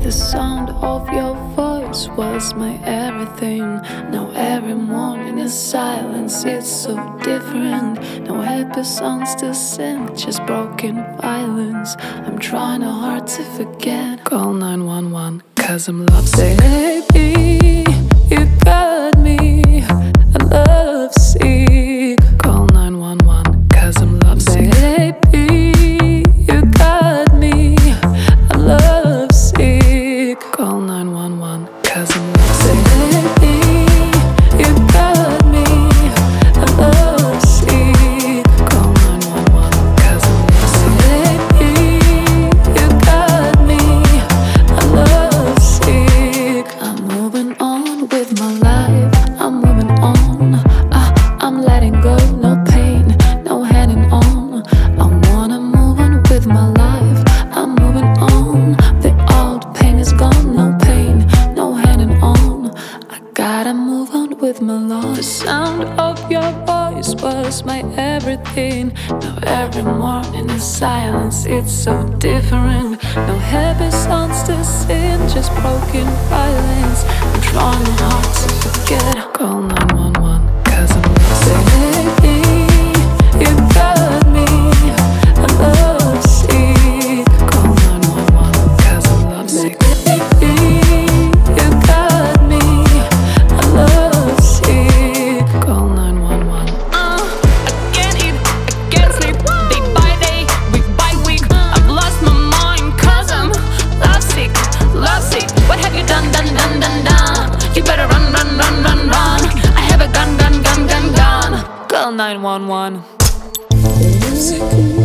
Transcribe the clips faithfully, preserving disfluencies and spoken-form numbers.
The sound of your voice was my everything. Now every morning is silence, it's so different. No happy songs to sing, just broken violence. I'm trying hard to forget. Call nine one one, cause I'm lovesick. Baby, you got me, I'm lovesick. Call nine one one, cause I'm lovesick. Baby, you got me, I'm lovesick. Call nine one one, cause I'm lovesick. Baby, you got me, I'm lovesick. Call nine one one, cause I'm lovesick. Baby, you got me, I'm lovesick. I'm moving on with my life, I'm moving on. uh, I'm letting go, no pain, no hanging on. I wanna move on with my life, I'm moving on. The old pain is gone, no pain, no hanging on. I gotta move on with my life. The sound of your voice was my everything. Now every morning is silence, it's so different. No happy songs to sing, just broken violence. I'm trying hard to forget. Call nine one one, cause I'm lovesick. Baby, you got me, I'm lovesick. Call nine one one, cause I'm lovesick. Baby, you got me, I'm lovesick. Call nine one one. Uh, I can't eat, I can't sleep. Day by day, week by week, I've lost my mind cause I'm lovesick, lovesick. What have you done, done, done, done, done? You better run, run, run, run, run. I have a gun, gun, gun, gun, gun. Call nine one one. Sick.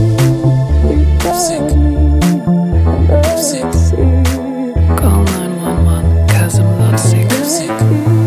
Sick. Sick. Call nine one one, cause I'm lovesick. Sick.